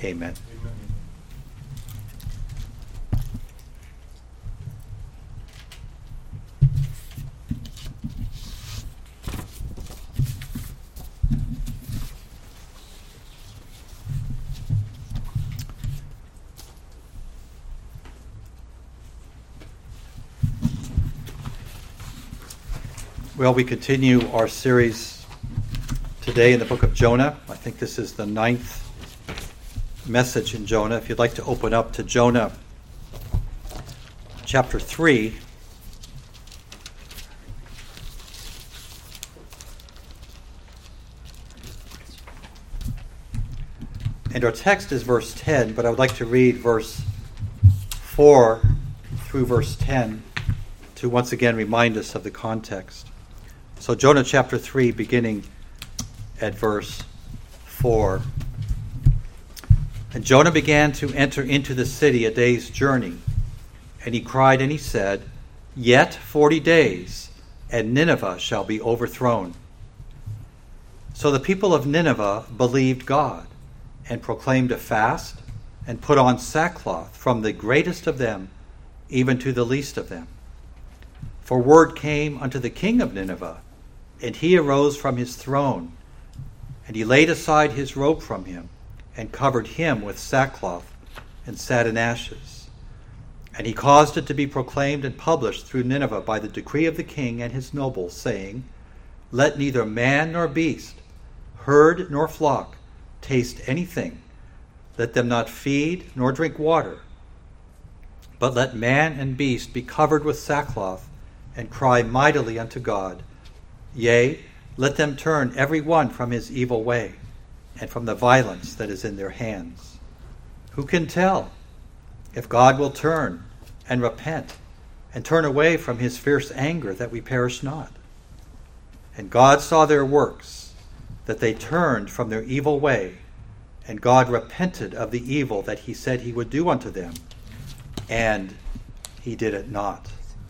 Amen. Well, we continue our series today in the book of Jonah. I think this is the 9th message in Jonah. If you'd like to open up to Jonah chapter 3. And our text is verse 10, but I would like to read verse 4 through verse 10 to once again remind us of the context. So Jonah chapter 3, beginning at verse 4. And Jonah began to enter into the city a day's journey. And he cried and he said, Yet 40 days, and Nineveh shall be overthrown. So the people of Nineveh believed God, and proclaimed a fast, and put on sackcloth, from the greatest of them even to the least of them. For word came unto the king of Nineveh, and he arose from his throne, and he laid aside his robe from him, and covered him with sackcloth, and sat in ashes. And he caused it to be proclaimed and published through Nineveh by the decree of the king and his nobles, saying, Let neither man nor beast, herd nor flock, taste anything. Let them not feed nor drink water. But let man and beast be covered with sackcloth, and cry mightily unto God. Yea, let them turn every one from his evil way, and from the violence that is in their hands. Who can tell if God will turn and repent, and turn away from his fierce anger, that we perish not? And God saw their works, that they turned from their evil way, and God repented of the evil that he said he would do unto them, and he did it not.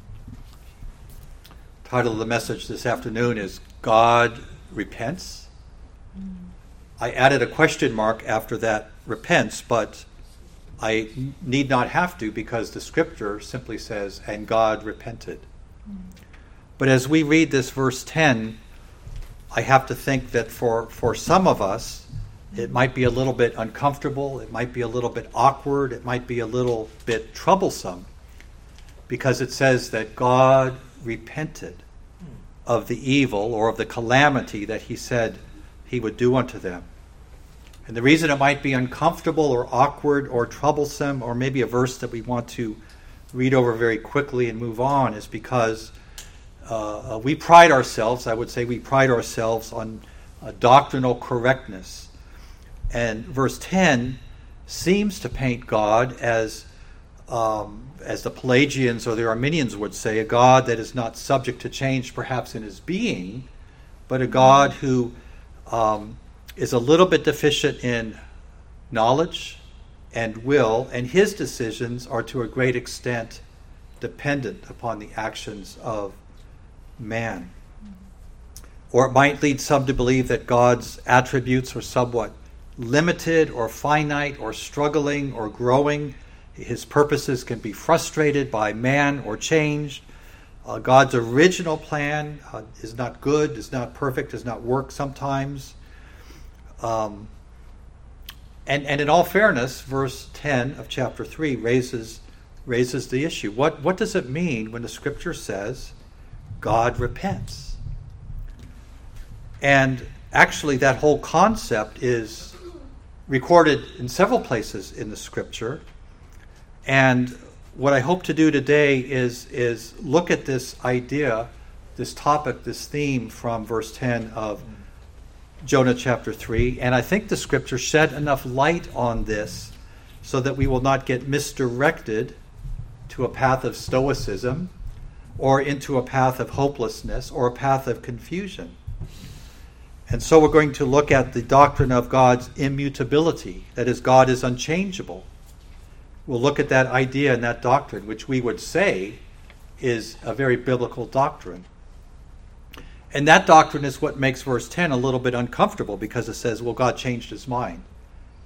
The title of the message this afternoon is God Repents. I added a question mark after that repents, but I need not have to, because the scripture simply says, and God repented. But as we read this verse 10, I have to think that for some of us, it might be a little bit uncomfortable, it might be a little bit awkward, it might be a little bit troublesome, because it says that God repented of the evil or of the calamity that he said he would do unto them. And the reason it might be uncomfortable or awkward or troublesome, or maybe a verse that we want to read over very quickly and move on, is because we pride ourselves, I would say we pride ourselves on doctrinal correctness. And verse 10 seems to paint God as the Pelagians or the Arminians would say, a God that is not subject to change perhaps in his being, but a God who is a little bit deficient in knowledge and will, and his decisions are to a great extent dependent upon the actions of man. Or it might lead some to believe that God's attributes are somewhat limited or finite or struggling or growing. His purposes can be frustrated by man or changed. God's original plan is not good, is not perfect, does not work sometimes. And in all fairness, verse 10 of chapter 3 raises the issue. What does it mean when the scripture says God repents? And actually that whole concept is recorded in several places in the scripture. And what I hope to do today is look at this idea, this topic, this theme from verse 10 of Jonah chapter 3. And I think the scripture shed enough light on this so that we will not get misdirected to a path of stoicism or into a path of hopelessness or a path of confusion. And so we're going to look at the doctrine of God's immutability, that is, God is unchangeable. We'll look at that idea and that doctrine, which we would say is a very biblical doctrine. And that doctrine is what makes verse 10 a little bit uncomfortable, because it says, well, God changed his mind.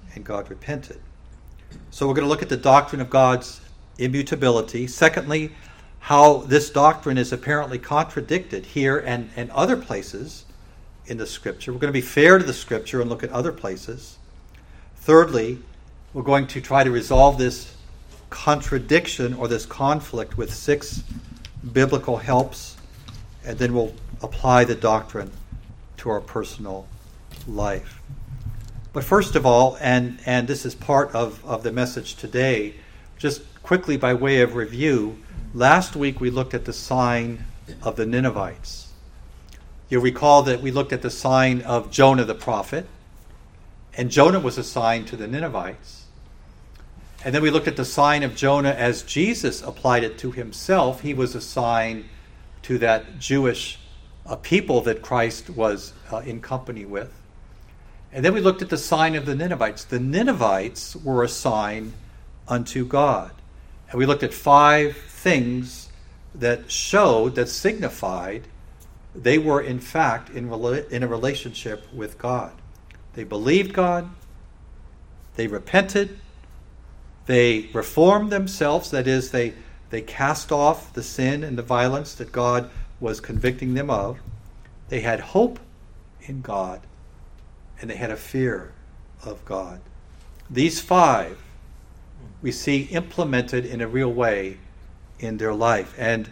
and God repented. So we're going to look at the doctrine of God's immutability. Secondly, how this doctrine is apparently contradicted here and other places in the Scripture. We're going to be fair to the Scripture and look at other places. Thirdly, we're going to try to resolve this contradiction or this conflict with 6 biblical helps, and then we'll apply the doctrine to our personal life. But first of all, and this is part of the message today, just quickly by way of review, last week we looked at the sign of the Ninevites. You'll recall that we looked at the sign of Jonah the prophet, and Jonah was a sign to the Ninevites. And then we looked at the sign of Jonah as Jesus applied it to himself. He was a sign to that Jewish people that Christ was in company with. And then we looked at the sign of the Ninevites. The Ninevites were a sign unto God. And we looked at 5 things that showed, that signified, they were in fact in a relationship with God. They believed God, they repented, they reformed themselves, that is, they cast off the sin and the violence that God was convicting them of. They had hope in God, and they had a fear of God. These 5 we see implemented in a real way in their life. And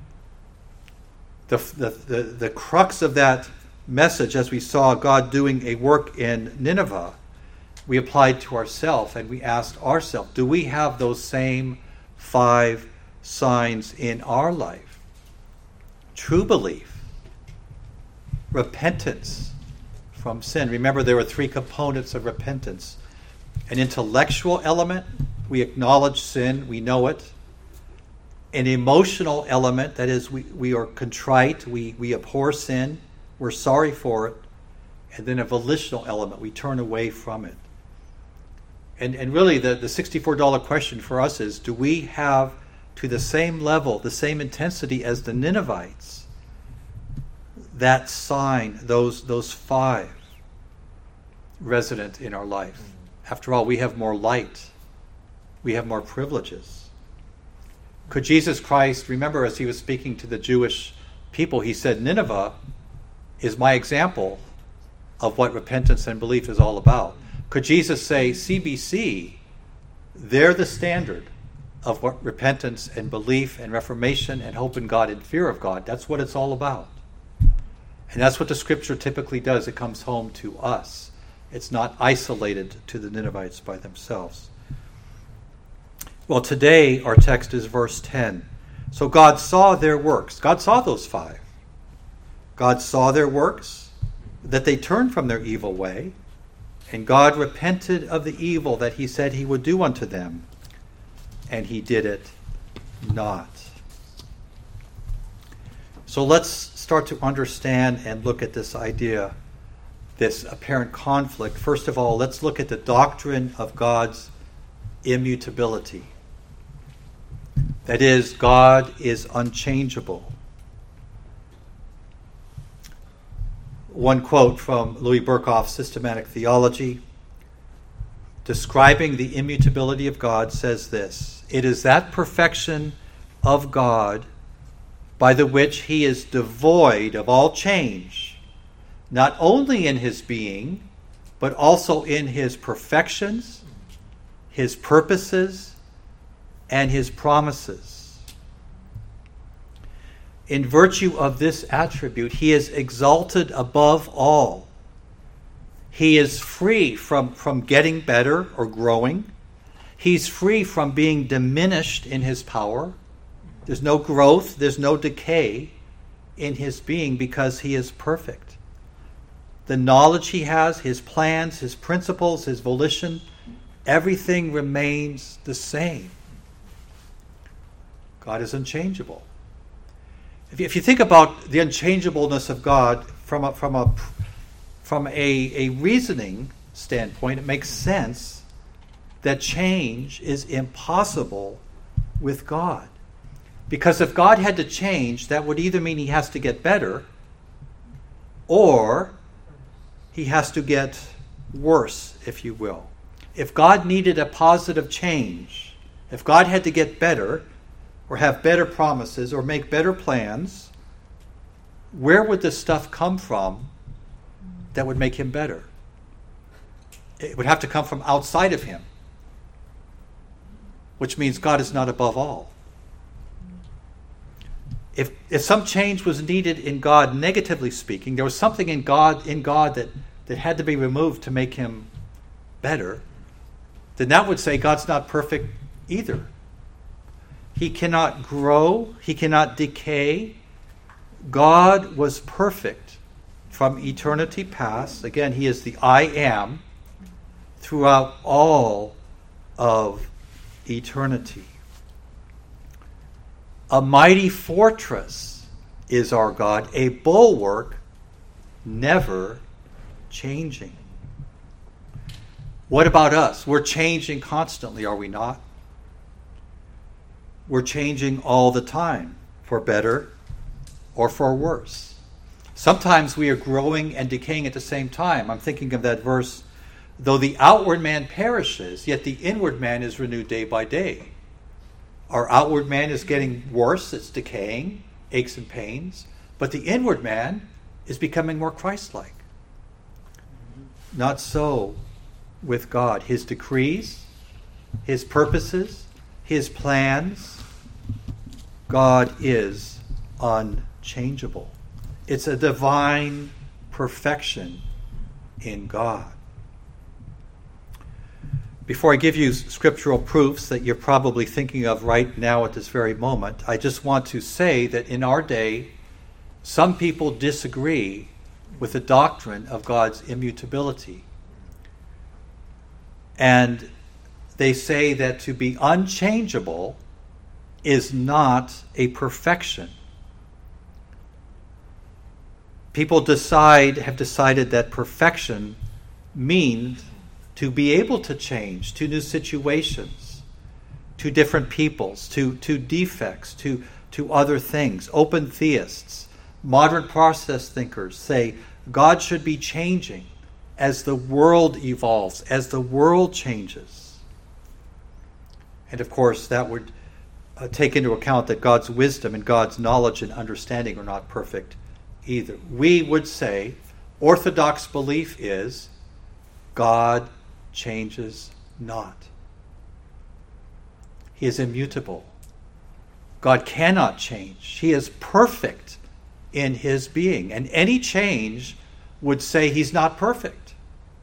the crux of that message, as we saw God doing a work in Nineveh, we applied to ourselves, and we asked ourselves, do we have those same 5 signs in our life? True belief, repentance from sin. Remember, there were 3 components of repentance. An intellectual element, we acknowledge sin, we know it. An emotional element, that is, we are contrite, we abhor sin, we're sorry for it. And then a volitional element, we turn away from it. And really, the $64 question for us is, do we have, to the same level, the same intensity as the Ninevites, that sign, those 5 resident in our life? After all, we have more light. We have more privileges. Could Jesus Christ, remember as he was speaking to the Jewish people, he said, Nineveh is my example of what repentance and belief is all about. Could Jesus say, CBC, they're the standard of what repentance and belief and reformation and hope in God and fear of God, that's what it's all about. And that's what the Scripture typically does. It comes home to us. It's not isolated to the Ninevites by themselves. Well, today our text is verse 10. So God saw their works. God saw those 5. God saw their works, that they turned from their evil way, and God repented of the evil that he said he would do unto them, and he did it not. So let's start to understand and look at this idea, this apparent conflict. First of all, let's look at the doctrine of God's immutability. That is, God is unchangeable. One quote from Louis Berkhof's Systematic Theology, describing the immutability of God, says this: it is that perfection of God by the which he is devoid of all change, not only in his being, but also in his perfections, his purposes, and his promises. In virtue of this attribute, he is exalted above all. He is free from getting better or growing. He's free from being diminished in his power. There's no growth, there's no decay in his being because he is perfect. The knowledge he has, his plans, his principles, his volition, everything remains the same. God is unchangeable. If you think about the unchangeableness of God from a reasoning standpoint, it makes sense that change is impossible with God. Because if God had to change, that would either mean he has to get better or he has to get worse, if you will. if God needed a positive change, if God had to get better, or have better promises, or make better plans, where would this stuff come from that would make him better? It would have to come from outside of him, which means God is not above all. If some change was needed in God, negatively speaking, there was something in God that had to be removed to make him better, then that would say God's not perfect either. He cannot grow. He cannot decay. God was perfect from eternity past. Again, he is the I am throughout all of eternity. A mighty fortress is our God, a bulwark never changing. What about us? We're changing constantly, are we not? We're changing all the time, for better or for worse. Sometimes we are growing and decaying at the same time. I'm thinking of that verse, though the outward man perishes, yet the inward man is renewed day by day. Our outward man is getting worse, it's decaying, aches and pains, but the inward man is becoming more Christ-like. Not so with God. His decrees, his purposes, his plans, God is unchangeable. It's a divine perfection in God. Before I give you scriptural proofs that you're probably thinking of right now at this very moment, I just want to say that in our day, some people disagree with the doctrine of God's immutability. And they say that to be unchangeable is not a perfection. People have decided that perfection means to be able to change to new situations, to different peoples, to defects, to other things. Open theists, modern process thinkers say God should be changing as the world evolves, as the world changes. And of course, that would take into account that God's wisdom and God's knowledge and understanding are not perfect either. We would say orthodox belief is God changes not. He is immutable. God cannot change. He is perfect in his being. And any change would say he's not perfect.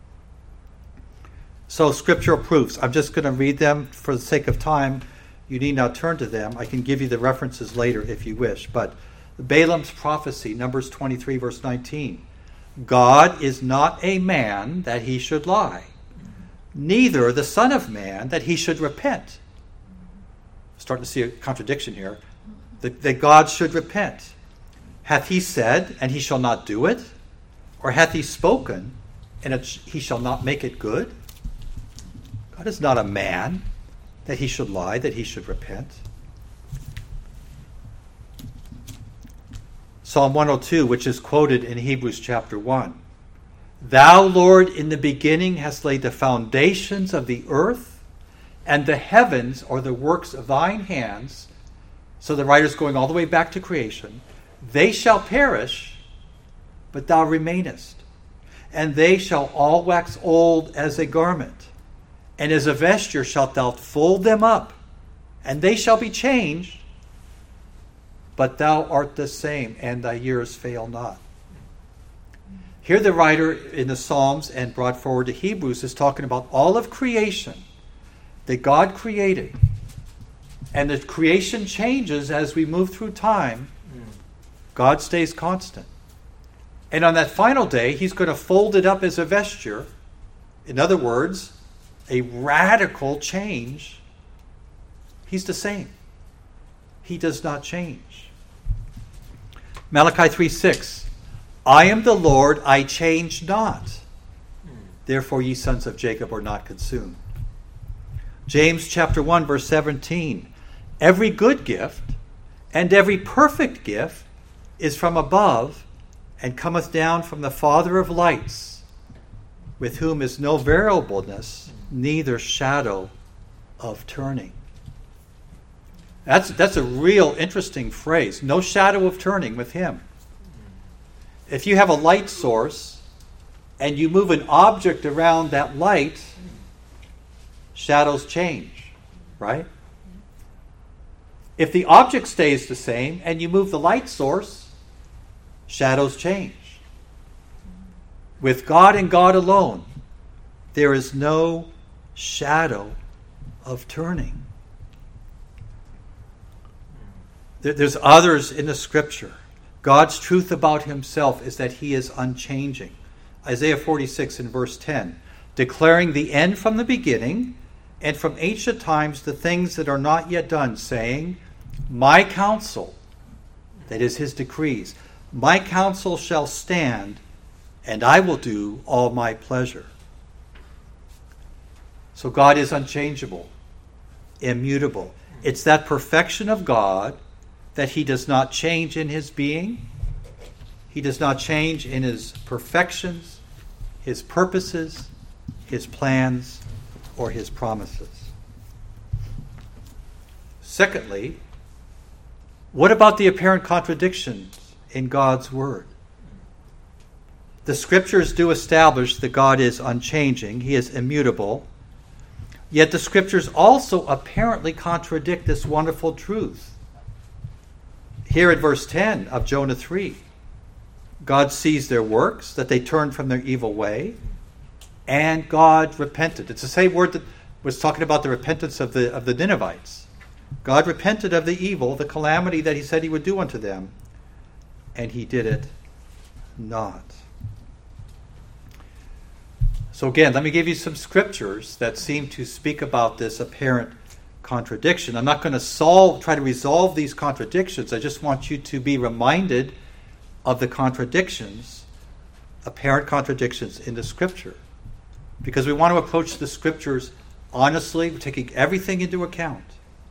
So scriptural proofs. I'm just going to read them for the sake of time. You need not turn to them. I can give you the references later if you wish. But Balaam's prophecy, Numbers 23, verse 19. God is not a man that he should lie, neither the Son of Man that he should repent. Starting to see a contradiction here. That God should repent. Hath he said, and he shall not do it? Or hath he spoken, and he shall not make it good? God is not a man that he should lie, that he should repent. Psalm 102, which is quoted in Hebrews chapter 1. Thou, Lord, in the beginning hast laid the foundations of the earth, and the heavens are the works of thine hands. So the writer's going all the way back to creation. They shall perish, but thou remainest. And they shall all wax old as a garment. And as a vesture shalt thou fold them up. And they shall be changed, but thou art the same, and thy years fail not. Here the writer in the Psalms and brought forward to Hebrews is talking about all of creation that God created. And the creation changes as we move through time. God stays constant. And on that final day, he's going to fold it up as a vesture. In other words, a radical change. He's the same. He does not change. Malachi 3:6. I am the Lord, I change not. Therefore ye sons of Jacob are not consumed. James chapter 1, verse 17. Every good gift and every perfect gift is from above, and cometh down from the Father of lights, with whom is no variableness neither shadow of turning. That's a real interesting phrase. No shadow of turning with him. If you have a light source and you move an object around that light, shadows change, right? If the object stays the same and you move the light source, shadows change. With God and God alone, there is no shadow of turning. There's others in the Scripture. God's truth about himself is that he is unchanging. Isaiah 46 in verse 10, declaring the end from the beginning, and from ancient times the things that are not yet done, saying, my counsel, that is his decrees, my counsel shall stand, and I will do all my pleasure. So God is unchangeable, immutable. It's that perfection of God that he does not change in his being. He does not change in his perfections, his purposes, his plans, or his promises. Secondly, what about the apparent contradictions in God's word? The Scriptures do establish that God is unchanging, he is immutable, yet the Scriptures also apparently contradict this wonderful truth. Here in verse 10 of Jonah 3, God sees their works, that they turned from their evil way, and God repented. It's the same word that was talking about the repentance of the Ninevites. God repented of the evil, the calamity that he said he would do unto them, and he did it not. So again, let me give you some scriptures that seem to speak about this apparent contradiction. I'm not going to try to resolve these contradictions. I just want you to be reminded of the contradictions, apparent contradictions in the Scripture. Because we want to approach the Scriptures honestly, taking everything into account.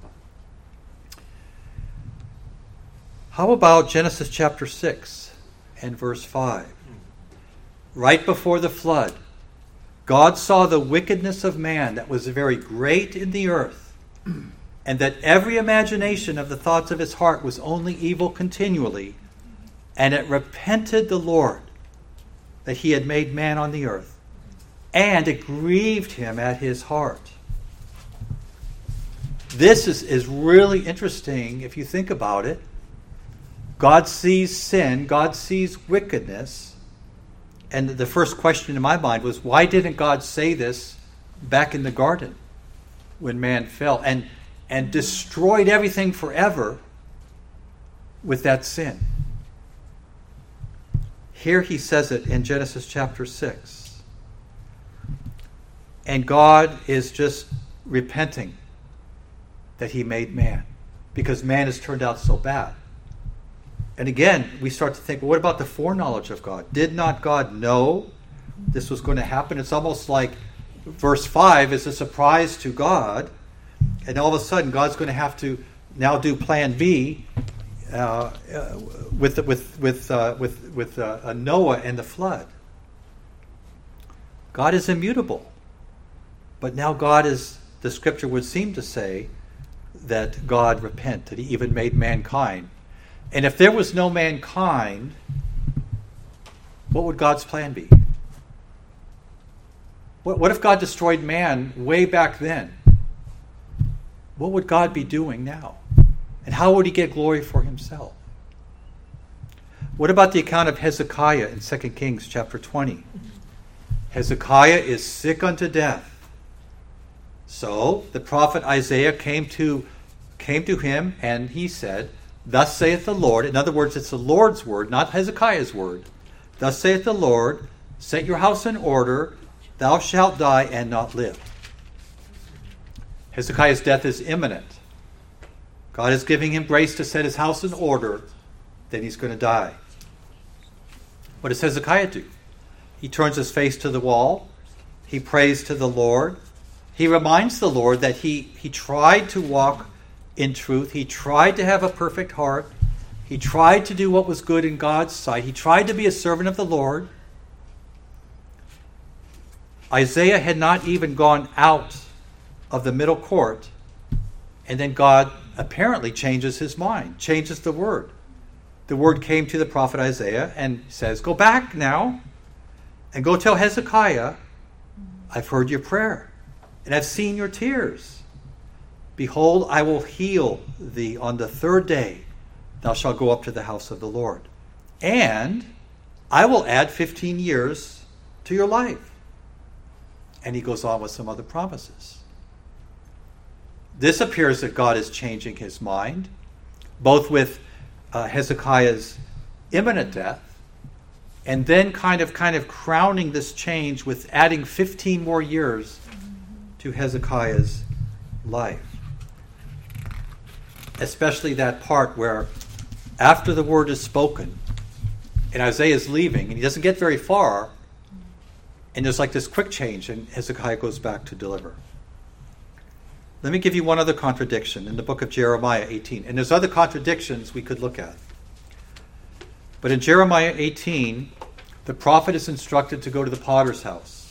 How about Genesis chapter 6 and verse 5? Right before the flood, God saw the wickedness of man that was very great in the earth, and that every imagination of the thoughts of his heart was only evil continually, and it repented the Lord that he had made man on the earth, and it grieved him at his heart. This is really interesting if you think about it. God sees sin, God sees wickedness, and the first question in my mind was, why didn't God say this back in the garden when man fell and destroyed everything forever with that sin? Here he says it in Genesis chapter 6. And God is just repenting that he made man, because man has turned out so bad. And again, we start to think, well, what about the foreknowledge of God? Did not God know this was going to happen? It's almost like verse 5 is a surprise to God, and all of a sudden God's going to have to now do plan B with Noah and the flood. God is immutable, but now God is, the Scripture would seem to say, that God repented, that he even made mankind. And if there was no mankind, what would God's plan be? What if God destroyed man way back then? What would God be doing now? And how would he get glory for himself? What about the account of Hezekiah in 2 Kings chapter 20? Hezekiah is sick unto death. So the prophet Isaiah came to him, and he said, thus saith the Lord. In other words, it's the Lord's word, not Hezekiah's word. Thus saith the Lord, set your house in order, thou shalt die and not live. Hezekiah's death is imminent. God is giving him grace to set his house in order, then he's going to die. What does Hezekiah do? He turns his face to the wall. He prays to the Lord. He reminds the Lord that he tried to walk in truth. He tried to have a perfect heart. He tried to do what was good in God's sight. He tried to be a servant of the Lord. Isaiah had not even gone out of the middle court, and then God apparently changes his mind, changes the word. The word came to the prophet Isaiah and says, go back now and go tell Hezekiah, I've heard your prayer and I've seen your tears. Behold, I will heal thee on the third day. Thou shalt go up to the house of the Lord. And I will add 15 years to your life. And he goes on with some other promises. This appears that God is changing his mind, both with Hezekiah's imminent death, and then kind of crowning this change with adding 15 more years to Hezekiah's life. Especially that part where after the word is spoken, and Isaiah is leaving, and he doesn't get very far, and there's like this quick change, and Hezekiah goes back to deliver. Let me give you one other contradiction in the book of Jeremiah 18. And there's other contradictions we could look at. But in Jeremiah 18, the prophet is instructed to go to the potter's house.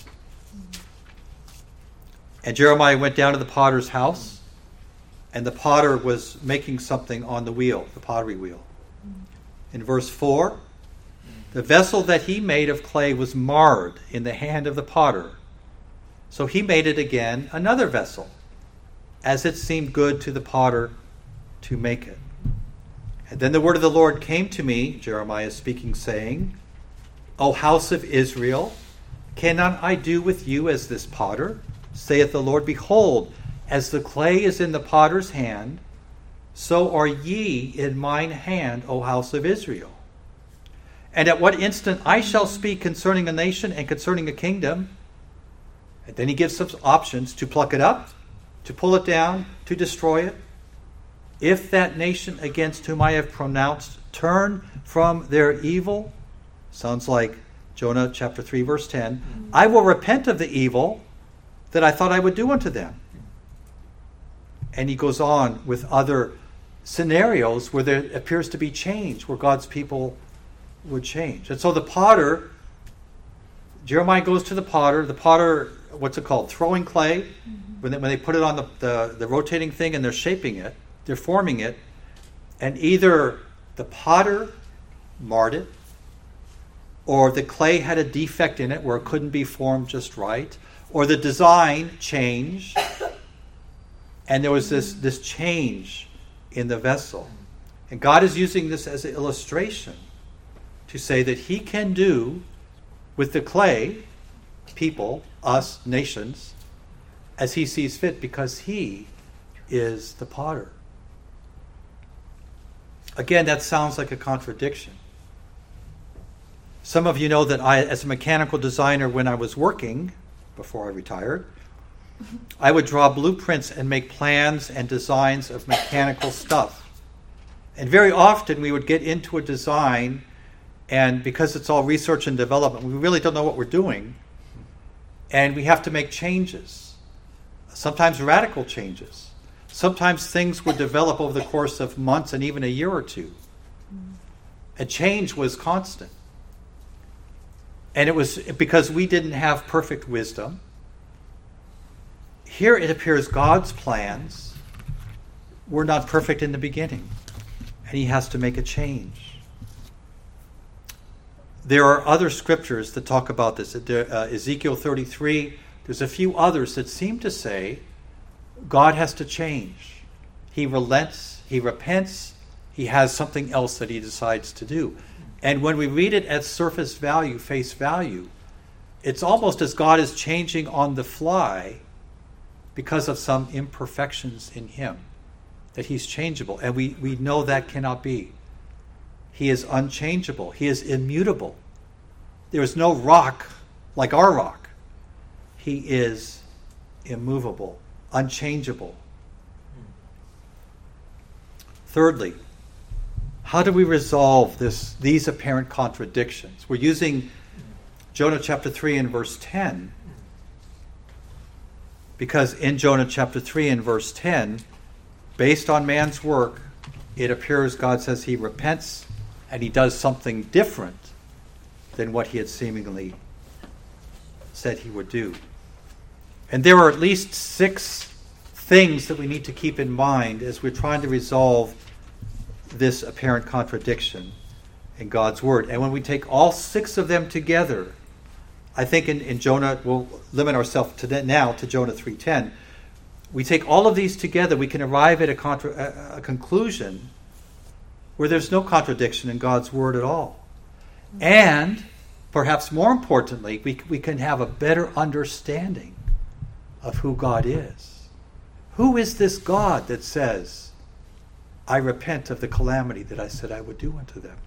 And Jeremiah went down to the potter's house, and the potter was making something on the wheel, the pottery wheel. In verse 4, the vessel that he made of clay was marred in the hand of the potter. So he made it again another vessel, as it seemed good to the potter to make it. And then the word of the Lord came to me, Jeremiah speaking, saying, O house of Israel, cannot I do with you as this potter? Saith the Lord, behold, as the clay is in the potter's hand, so are ye in mine hand, O house of Israel. And at what instant I shall speak concerning a nation and concerning a kingdom. And then he gives some options: to pluck it up, to pull it down, to destroy it. If that nation against whom I have pronounced turn from their evil, sounds like Jonah chapter 3 verse 10, I will repent of the evil that I thought I would do unto them. And he goes on with other scenarios where there appears to be change, where God's people would change. And so the potter, Jeremiah goes to the potter, what's it called? Throwing clay. When they put it on the rotating thing and they're shaping it, they're forming it, and either the potter marred it, or the clay had a defect in it where it couldn't be formed just right, or the design changed, and there was this change in the vessel. And God is using this as an illustration to say that he can do with the clay, people, us, nations, as he sees fit, because he is the potter. Again, that sounds like a contradiction. Some of you know that I, as a mechanical designer, when I was working, before I retired, I would draw blueprints and make plans and designs of mechanical stuff. And very often we would get into a design, and because it's all research and development, we really don't know what we're doing, and we have to make changes. Sometimes radical changes. Sometimes things would develop over the course of months and even a year or two. And change was constant. And it was because we didn't have perfect wisdom. Here it appears God's plans were not perfect in the beginning, and he has to make a change. There are other scriptures that talk about this. Ezekiel 33, there's a few others that seem to say God has to change. He relents, he repents, he has something else that he decides to do. And when we read it at surface value, face value, it's almost as God is changing on the fly because of some imperfections in him, that he's changeable. And we know that cannot be. He is unchangeable. He is immutable. There is no rock like our rock. He is immovable, unchangeable. Thirdly, how do we resolve these apparent contradictions? We're using Jonah chapter 3 and verse 10, because in Jonah chapter 3 and verse 10, based on man's work, it appears God says he repents and he does something different than what he had seemingly said he would do. And there are at least 6 things that we need to keep in mind as we're trying to resolve this apparent contradiction in God's Word. And when we take all 6 of them together, I think in Jonah, we'll limit ourselves now to Jonah 3:10. We take all of these together, we can arrive at a conclusion where there's no contradiction in God's Word at all. And, perhaps more importantly, we can have a better understanding of who God is. Who is this God that says, I repent of the calamity that I said I would do unto them?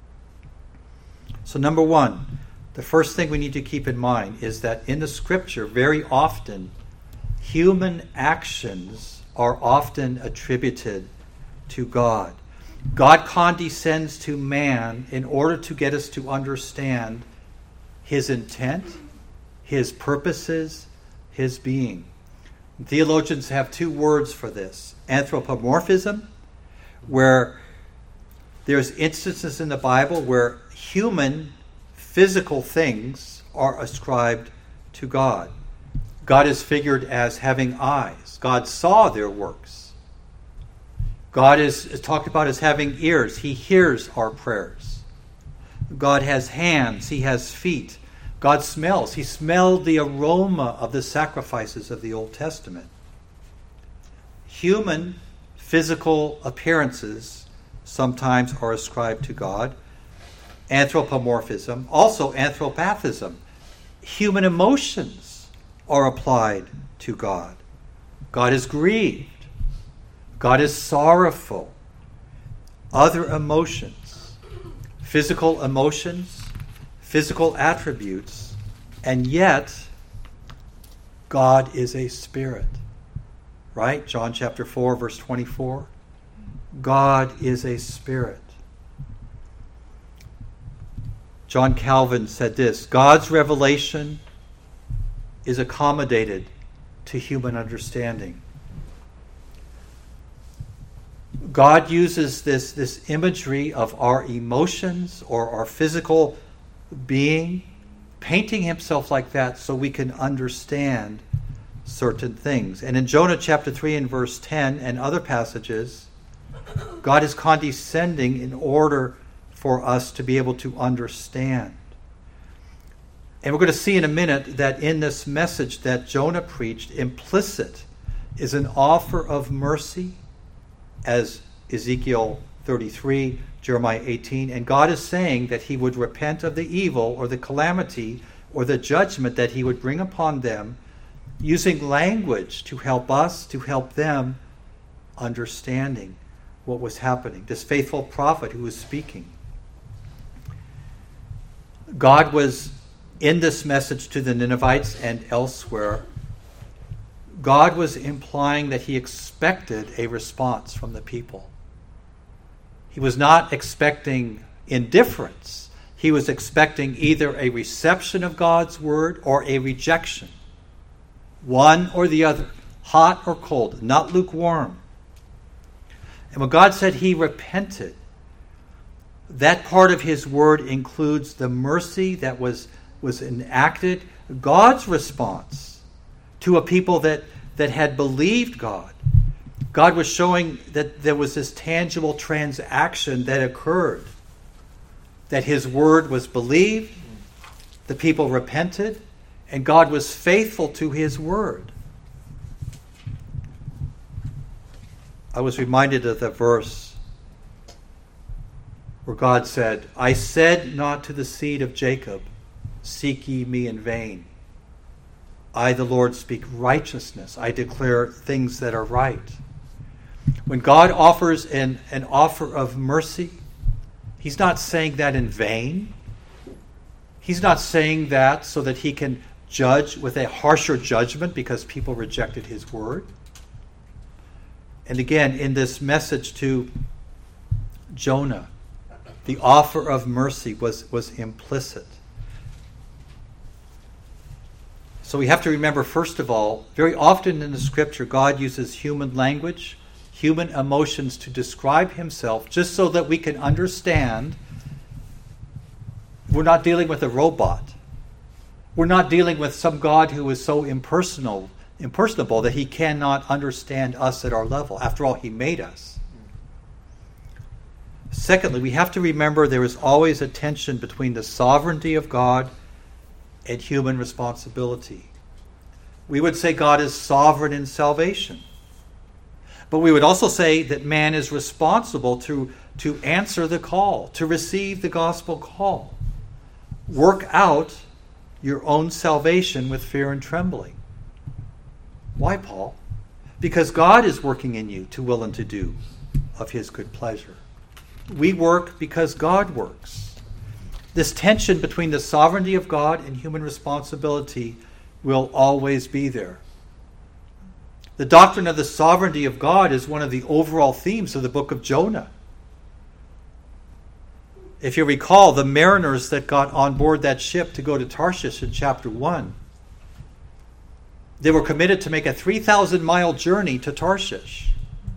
So number 1, the first thing we need to keep in mind is that in the Scripture, very often, human actions are often attributed to God. God condescends to man in order to get us to understand his intent, his purposes, his being. Theologians have 2 words for this. Anthropomorphism, where there's instances in the Bible where human physical things are ascribed to God. God is figured as having eyes. God saw their works. God is talked about as having ears. He hears our prayers. God has hands. He has feet. God smells. He smelled the aroma of the sacrifices of the Old Testament. Human physical appearances sometimes are ascribed to God. Anthropomorphism, also anthropathism. Human emotions are applied to God. God is grieved. God is sorrowful. Other emotions, physical emotions, physical attributes, and yet God is a spirit. Right? John chapter 4, verse 24. God is a spirit. John Calvin said this, God's revelation is accommodated to human understanding. God uses this imagery of our emotions or our physical being, painting himself like that so we can understand certain things. And in Jonah chapter 3 and verse 10 and other passages, God is condescending in order for us to be able to understand. And we're going to see in a minute that in this message that Jonah preached, implicit is an offer of mercy, as Ezekiel 33, Jeremiah 18, and God is saying that he would repent of the evil or the calamity or the judgment that he would bring upon them, using language to help us, to help them understanding what was happening. This faithful prophet who was speaking. God was, in this message to the Ninevites and elsewhere, God was implying that he expected a response from the people. He was not expecting indifference. He was expecting either a reception of God's word or a rejection. One or the other, hot or cold, not lukewarm. And when God said he repented, that part of his word includes the mercy that was enacted, God's response to a people that had believed God. God was showing that there was this tangible transaction that occurred, that his word was believed, the people repented, and God was faithful to his word. I was reminded of the verse where God said, I said not to the seed of Jacob, seek ye me in vain. I, the Lord, speak righteousness. I declare things that are right. When God offers an offer of mercy, he's not saying that in vain. He's not saying that so that he can judge with a harsher judgment because people rejected his word. And again, in this message to Jonah, the offer of mercy was implicit. So we have to remember, first of all, very often in the Scripture, God uses human language, human emotions to describe himself, just so that we can understand we're not dealing with a robot. We're not dealing with some God who is so impersonable that he cannot understand us at our level. After all, he made us. Secondly, we have to remember there is always a tension between the sovereignty of God and human responsibility. We would say God is sovereign in salvation. But we would also say that man is responsible to answer the call, to receive the gospel call. Work out your own salvation with fear and trembling. Why, Paul? Because God is working in you to will and to do of his good pleasure. We work because God works. This tension between the sovereignty of God and human responsibility will always be there. The doctrine of the sovereignty of God is one of the overall themes of the book of Jonah. If you recall, the mariners that got on board that ship to go to Tarshish in chapter 1, they were committed to make a 3,000-mile journey to Tarshish.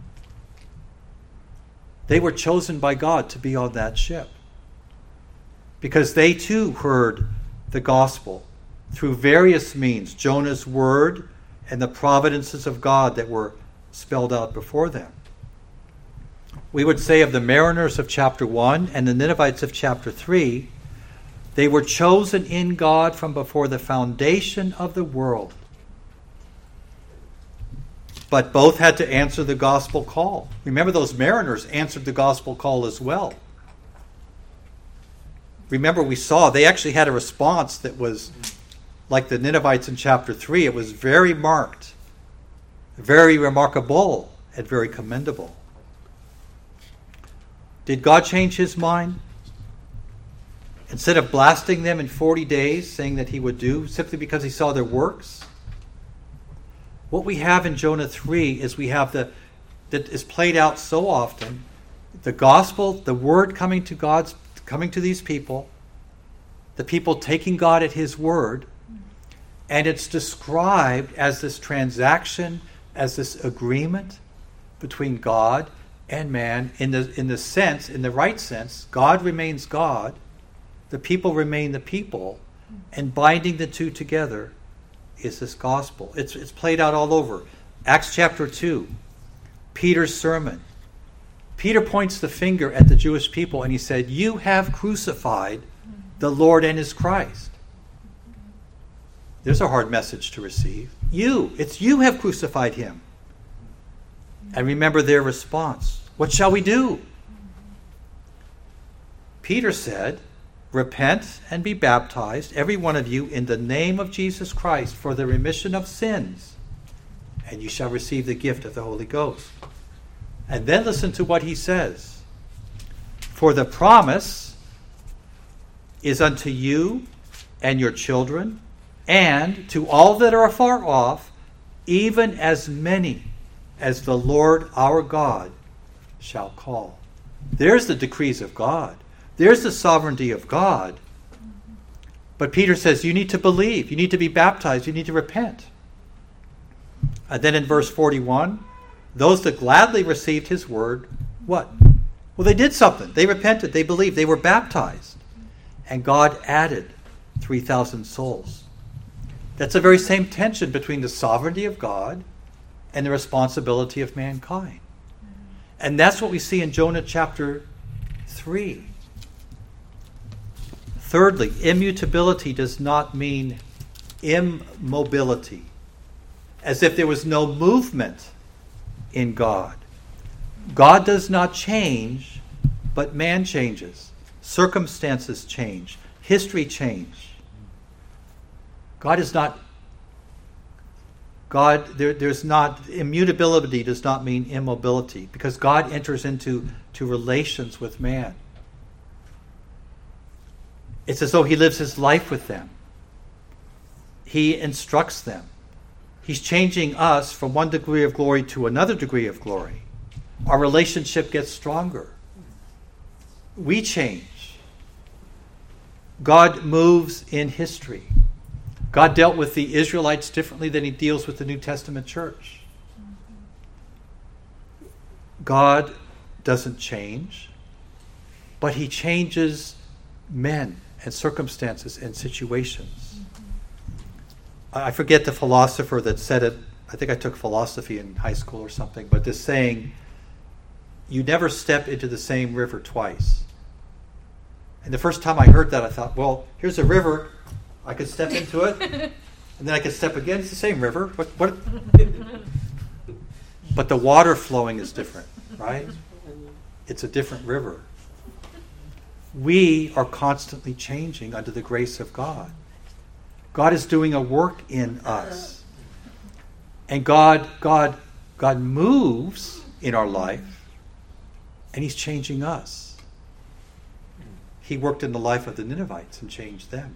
They were chosen by God to be on that ship because they too heard the gospel through various means, Jonah's word and the providences of God that were spelled out before them. We would say of the mariners of chapter 1 and the Ninevites of chapter 3, they were chosen in God from before the foundation of the world. But both had to answer the gospel call. Remember, those mariners answered the gospel call as well. Remember, we saw they actually had a response that was like the Ninevites in chapter 3. It was very marked, very remarkable, and very commendable. Did God change his mind? Instead of blasting them in 40 days, saying that he would do, simply because he saw their works? What we have in Jonah 3 is we have that is played out so often, the gospel, the word coming to these people, the people taking God at his word, and it's described as this transaction, as this agreement between God and man in the right sense. God remains God, the people remain the people, and binding the two together is this gospel. It's played out all over. Acts chapter 2, Peter's sermon. Peter points the finger at the Jewish people and he said, "You have crucified the Lord and his Christ." There's a hard message to receive. It's you have crucified him. And remember their response. What shall we do? Peter said, "Repent and be baptized, every one of you, in the name of Jesus Christ for the remission of sins, and you shall receive the gift of the Holy Ghost." And then listen to what he says. "For the promise is unto you and your children, and to all that are afar off, even as many as the Lord our God shall call." There's the decrees of God. There's the sovereignty of God. But Peter says you need to believe. You need to be baptized. You need to repent. And then in verse 41, those that gladly received his word, what? Well, they did something. They repented. They believed. They were baptized. And God added 3,000 souls. That's the very same tension between the sovereignty of God and the responsibility of mankind. And that's what we see in Jonah chapter 3. Thirdly, immutability does not mean immobility, as if there was no movement in God. God does not change, but man changes. Circumstances change. History change. Immutability does not mean immobility, because God enters into relations with man. It's as though he lives his life with them. He instructs them. He's changing us from one degree of glory to another degree of glory. Our relationship gets stronger. We change. God moves in history. God dealt with the Israelites differently than he deals with the New Testament church. God doesn't change, but he changes men and circumstances and situations. I forget the philosopher that said it. I think I took philosophy in high school or something, but this saying, you never step into the same river twice. And the first time I heard that, I thought, well, here's a river. I could step into it, and then I could step again. It's the same river. What? But the water flowing is different, right? It's a different river. We are constantly changing under the grace of God. God is doing a work in us. And God moves in our life, and He's changing us. He worked in the life of the Ninevites and changed them.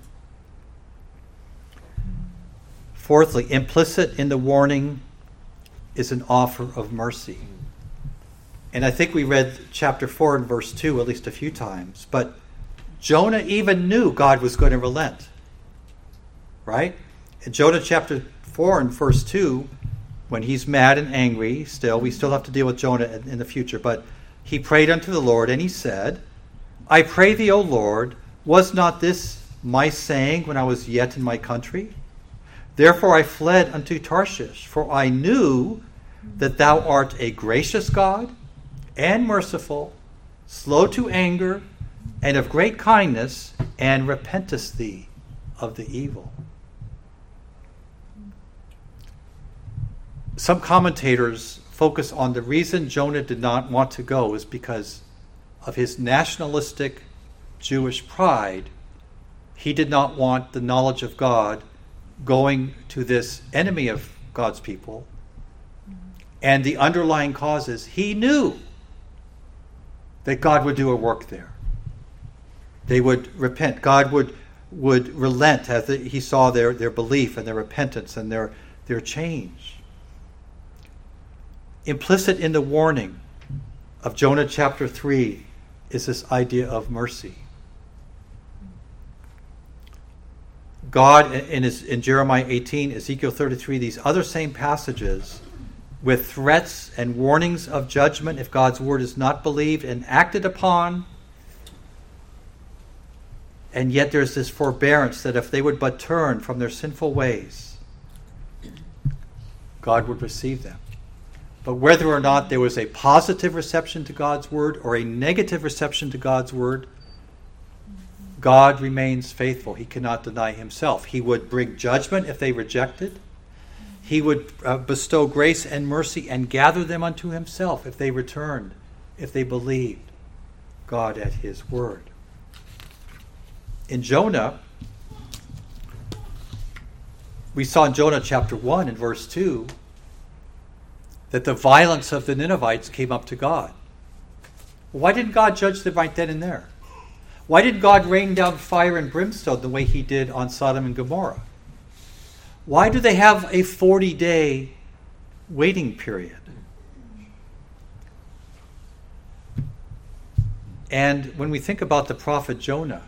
Fourthly, implicit in the warning is an offer of mercy. And I think we read chapter 4 and verse 2 at least a few times. But Jonah even knew God was going to relent. Right? In Jonah chapter 4 and verse 2, when he's mad and angry still, we still have to deal with Jonah in the future. But he prayed unto the Lord, and he said, I pray thee, O Lord, was not this my saying when I was yet in my country? Therefore I fled unto Tarshish, for I knew that thou art a gracious God and merciful, slow to anger, and of great kindness, and repentest thee of the evil. Some commentators focus on the reason Jonah did not want to go is because of his nationalistic Jewish pride. He did not want the knowledge of God going to this enemy of God's people. And the underlying cause is he knew that God would do a work there. They would repent. God would relent as he saw their belief and their repentance and their change. Implicit in the warning of Jonah chapter 3 is this idea of mercy. God, in Jeremiah 18, Ezekiel 33, these other same passages, with threats and warnings of judgment if God's word is not believed and acted upon. And yet there's this forbearance that if they would but turn from their sinful ways, God would receive them. But whether or not there was a positive reception to God's word or a negative reception to God's word, God remains faithful. He cannot deny himself. He would bring judgment if they rejected. He would bestow grace and mercy and gather them unto himself if they returned, if they believed God at his word. In Jonah, we saw in Jonah chapter 1 and verse 2 that the violence of the Ninevites came up to God. Why didn't God judge them right then and there? Why did God rain down fire and brimstone the way he did on Sodom and Gomorrah? Why do they have a 40-day waiting period? And when we think about the prophet Jonah,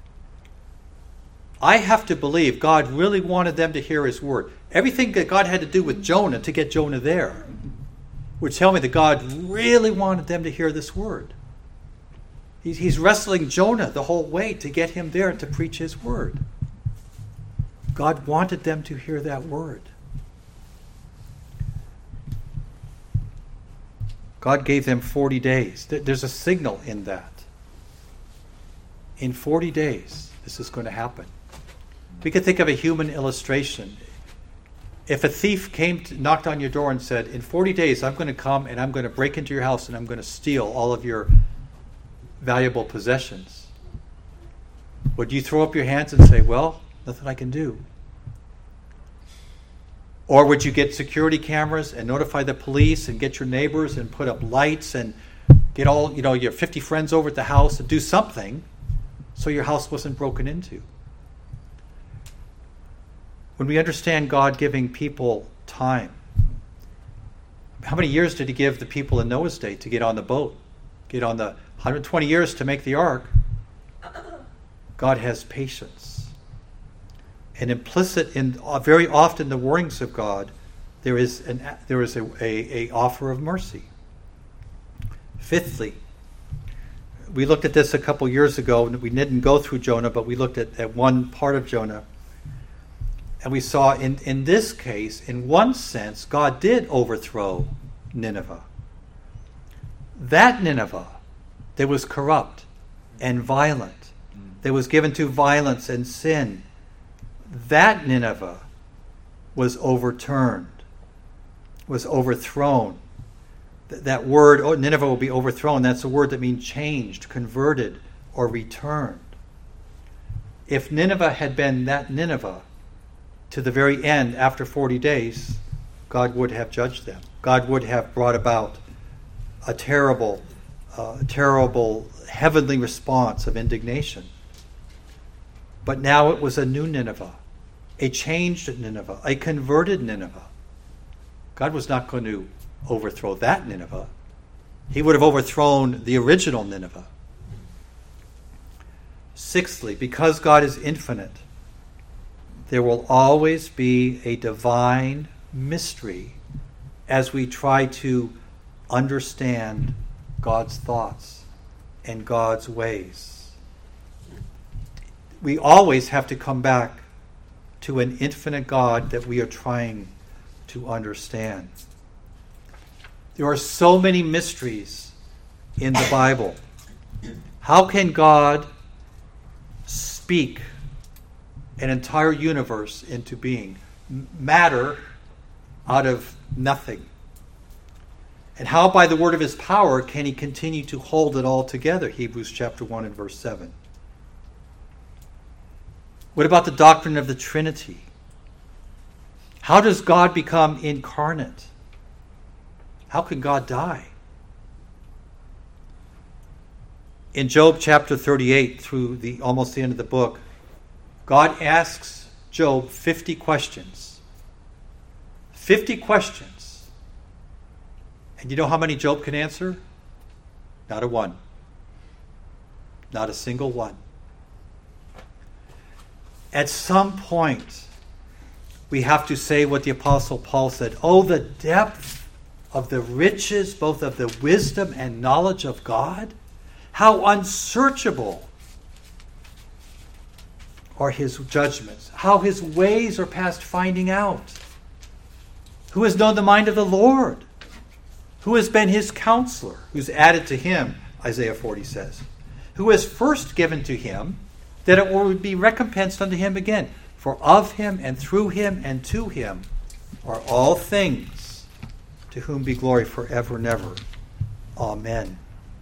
I have to believe God really wanted them to hear his word. Everything that God had to do with Jonah to get Jonah there would tell me that God really wanted them to hear this word. He's wrestling Jonah the whole way to get him there to preach his word. God wanted them to hear that word. God gave them 40 days. There's a signal in that. In 40 days, this is going to happen. We could think of a human illustration. If a thief knocked on your door and said, in 40 days I'm going to come and I'm going to break into your house and I'm going to steal all of your valuable possessions, would you throw up your hands and say, well, nothing I can do? Or would you get security cameras and notify the police and get your neighbors and put up lights and get all, your 50 friends over at the house and do something so your house wasn't broken into? When we understand God giving people time, how many years did he give the people in Noah's day to get on the boat? Get on the 120 years to make the ark. God has patience. And implicit in very often the warnings of God, there is a offer of mercy. Fifthly, we looked at this a couple years ago, and we didn't go through Jonah, but we looked at one part of Jonah. And we saw in this case, in one sense, God did overthrow Nineveh. That Nineveh that was corrupt and violent, that was given to violence and sin, that Nineveh was overturned, was overthrown. That word, Nineveh will be overthrown, that's a word that means changed, converted, or returned. If Nineveh had been that Nineveh to the very end, after 40 days, God would have judged them. God would have brought about a terrible heavenly response of indignation. But now it was a new Nineveh, a changed Nineveh, a converted Nineveh. God was not going to overthrow that Nineveh. He would have overthrown the original Nineveh. Sixthly, because God is infinite, there will always be a divine mystery as we try to understand God's thoughts and God's ways. We always have to come back to an infinite God that we are trying to understand. There are so many mysteries in the Bible. How can God speak an entire universe into being? Matter out of nothing. And how by the word of his power can he continue to hold it all together? Hebrews chapter 1 and verse 7. What about the doctrine of the Trinity? How does God become incarnate? How can God die? In Job chapter 38 through almost the end of the book, God asks Job 50 questions. 50 questions. And you know how many Job can answer? Not a one. Not a single one. At some point, we have to say what the Apostle Paul said, "Oh, the depth of the riches, both of the wisdom and knowledge of God! How unsearchable are his judgments! How his ways are past finding out! Who has known the mind of the Lord? Who has been his counselor? Who's added to him," Isaiah 40 says. "Who has first given to him, that it would be recompensed unto him again. For of him and through him and to him are all things, to whom be glory forever and ever. Amen."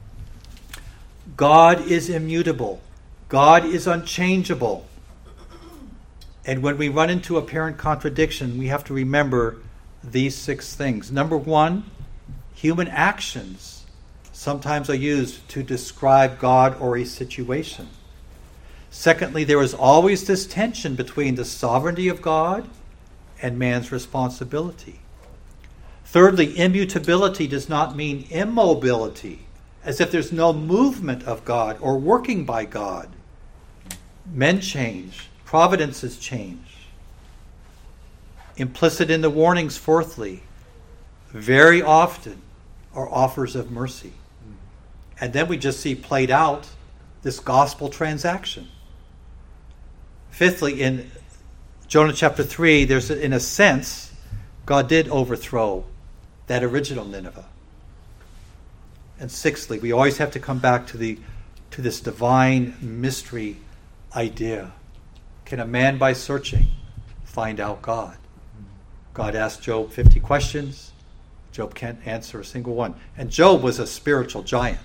God is immutable. God is unchangeable. And when we run into apparent contradiction, we have to remember these 6 things. Number 1, human actions sometimes are used to describe God or a situation. Secondly, there is always this tension between the sovereignty of God and man's responsibility. Thirdly, immutability does not mean immobility, as if there's no movement of God or working by God. Men change. Providences change. Implicit in the warnings, fourthly, very often are offers of mercy. And then we just see played out this gospel transaction. Fifthly, in Jonah chapter 3, there's, in a sense, God did overthrow that original Nineveh. And sixthly, we always have to come back to this divine mystery idea. Can a man by searching find out God? God asked Job 50 questions. Job can't answer a single one. And Job was a spiritual giant.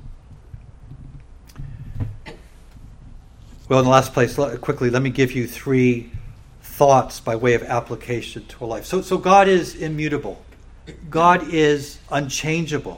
Well, in the last place, quickly, let me give you 3 thoughts by way of application to a life. So God is immutable. God is unchangeable.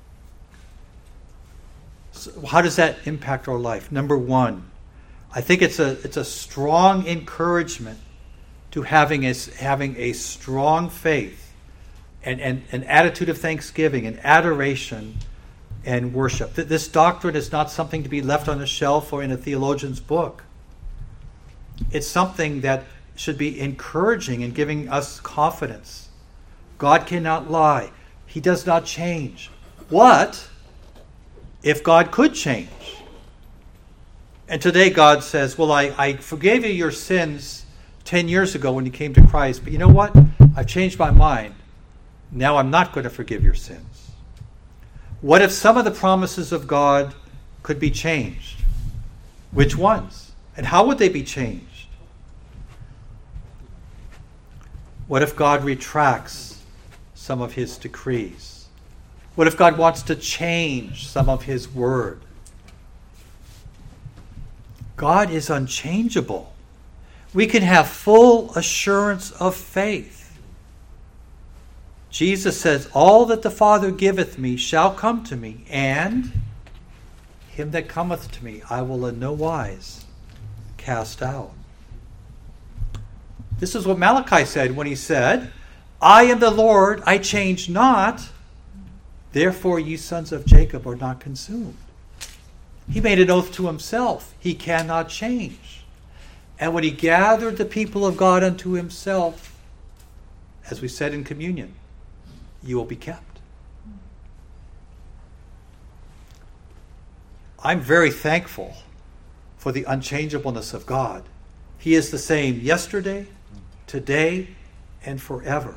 So how does that impact our life? Number 1, I think it's a strong encouragement to having a strong faith and an attitude of thanksgiving and adoration and worship. This doctrine is not something to be left on a shelf or in a theologian's book. It's something that should be encouraging and giving us confidence. God cannot lie. He does not change. What if God could change? And today God says, well, I forgave you your sins 10 years ago when you came to Christ, but you know what? I've changed my mind. Now I'm not going to forgive your sins. What if some of the promises of God could be changed? Which ones? And how would they be changed? What if God retracts some of his decrees? What if God wants to change some of his word? God is unchangeable. We can have full assurance of faith. Jesus says, all that the Father giveth me shall come to me, and him that cometh to me I will in no wise cast out. This is what Malachi said when he said, I am the Lord, I change not, therefore ye sons of Jacob are not consumed. He made an oath to himself. He cannot change. And when he gathered the people of God unto himself, as we said in communion, you will be kept. I'm very thankful for the unchangeableness of God. He is the same yesterday, today, and forever.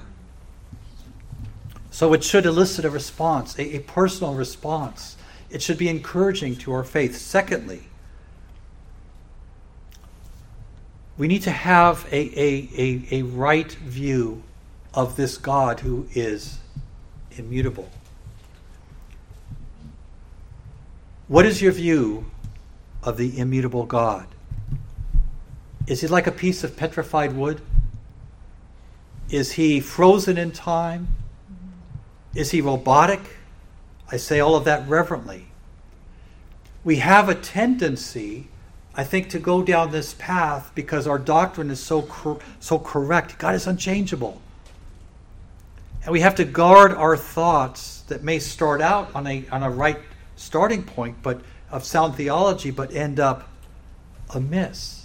So it should elicit a response, a personal response. It should be encouraging to our faith. Secondly, we need to have a right view of this God who is immutable. What is your view of the immutable God? Is he like a piece of petrified wood? Is he frozen in time? Is he robotic? I say all of that reverently. We have a tendency, I think, to go down this path because our doctrine is so correct. God is unchangeable. And we have to guard our thoughts that may start out on a right starting point, but of sound theology, but end up amiss.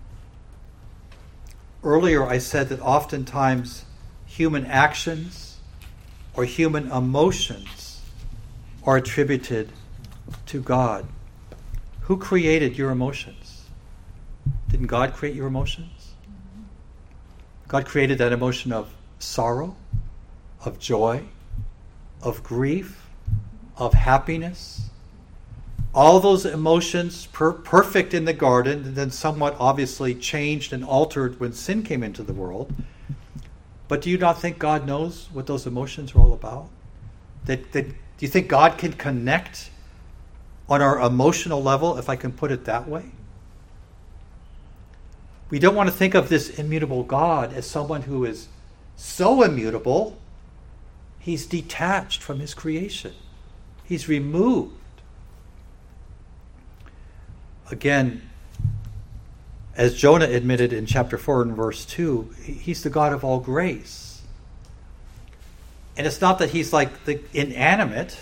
Earlier I said that oftentimes human actions or human emotions are attributed to God. Who created your emotions? Didn't God create your emotions? God created that emotion of sorrow, of joy, of grief, of happiness. All those emotions perfect in the garden, and then somewhat obviously changed and altered when sin came into the world. But do you not think God knows what those emotions are all about? Do you think God can connect on our emotional level, if I can put it that way? We don't want to think of this immutable God as someone who is so immutable, he's detached from his creation. He's removed. Again, as Jonah admitted in chapter 4 and verse 2, he's the God of all grace. And it's not that he's like the inanimate.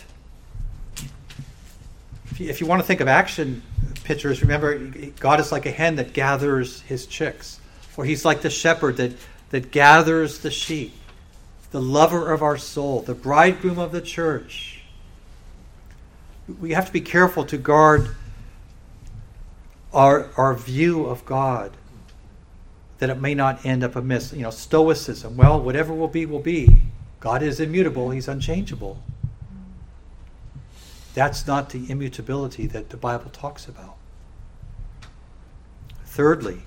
If you want to think of action pictures, remember, God is like a hen that gathers his chicks. Or he's like the shepherd that gathers the sheep. The lover of our soul, the bridegroom of the church. We have to be careful to guard our view of God, that it may not end up amiss. Stoicism. Well, whatever will be, will be. God is immutable. He's unchangeable. That's not the immutability that the Bible talks about. Thirdly,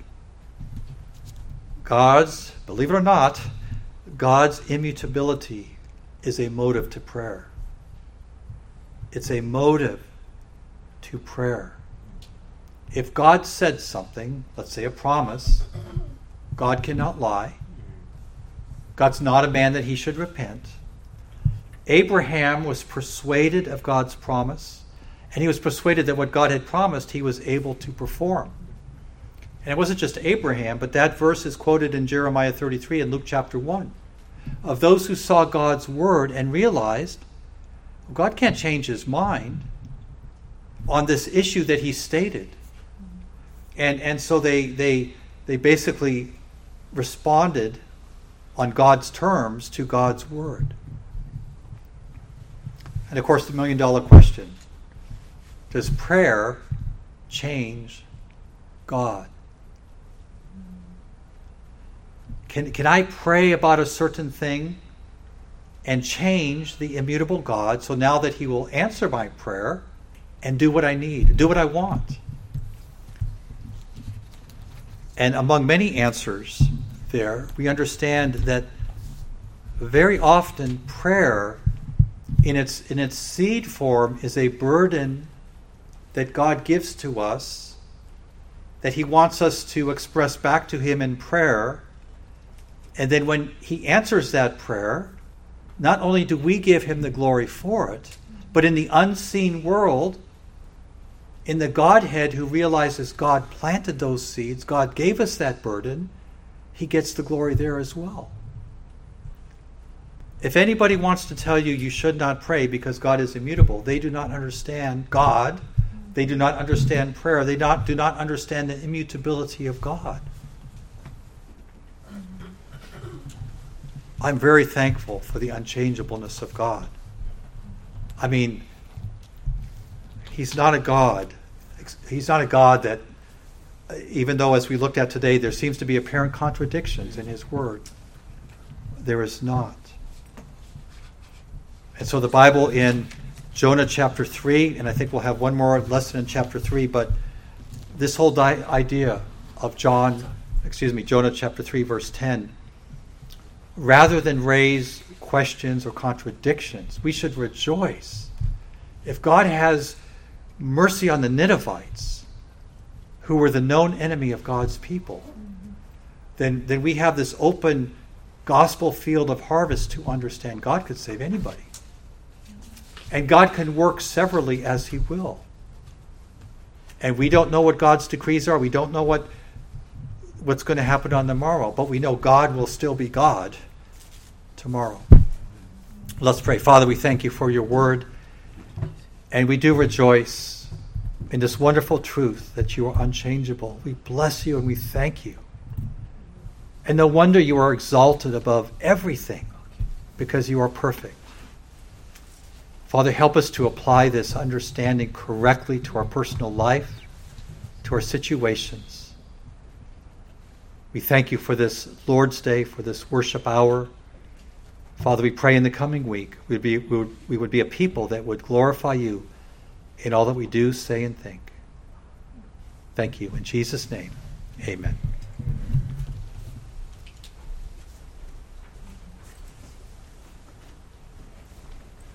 believe it or not, God's immutability is a motive to prayer. It's a motive to prayer. If God said something, let's say a promise, God cannot lie. God's not a man that he should repent. Abraham was persuaded of God's promise, and he was persuaded that what God had promised he was able to perform. And it wasn't just Abraham, but that verse is quoted in Jeremiah 33 and Luke chapter 1. Of those who saw God's word and realized, God can't change his mind on this issue that he stated. And so they basically responded on God's terms to God's word. And of course, the million-dollar question: does prayer change God? Can I pray about a certain thing and change the immutable God so now that he will answer my prayer and do what I need, do what I want? And among many answers there, we understand that very often prayer in its seed form is a burden that God gives to us, that he wants us to express back to him in prayer. And then when he answers that prayer, not only do we give him the glory for it, but in the unseen world, in the Godhead who realizes God planted those seeds, God gave us that burden, he gets the glory there as well. If anybody wants to tell you you should not pray because God is immutable, they do not understand God. They do not understand prayer. They do not understand the immutability of God. I'm very thankful for the unchangeableness of God. I mean, he's not a God. He's not a God that, even though as we looked at today, there seems to be apparent contradictions in his word, there is not. And so the Bible in Jonah chapter 3, and I think we'll have one more lesson in chapter 3, but this whole idea of Jonah chapter 3, verse 10, rather than raise questions or contradictions, we should rejoice. If God has mercy on the Ninevites, who were the known enemy of God's people, then we have this open gospel field of harvest to understand God could save anybody. And God can work severally as he will. And we don't know what God's decrees are. We don't know what's going to happen on the morrow. But we know God will still be God tomorrow. Let's pray. Father, we thank you for your word. And we do rejoice in this wonderful truth that you are unchangeable. We bless you and we thank you. And no wonder you are exalted above everything because you are perfect. Father, help us to apply this understanding correctly to our personal life, to our situations. We thank you for this Lord's Day, for this worship hour. Father, we pray in the coming week we would be a people that would glorify you in all that we do, say, and think. Thank you. In Jesus' name, amen.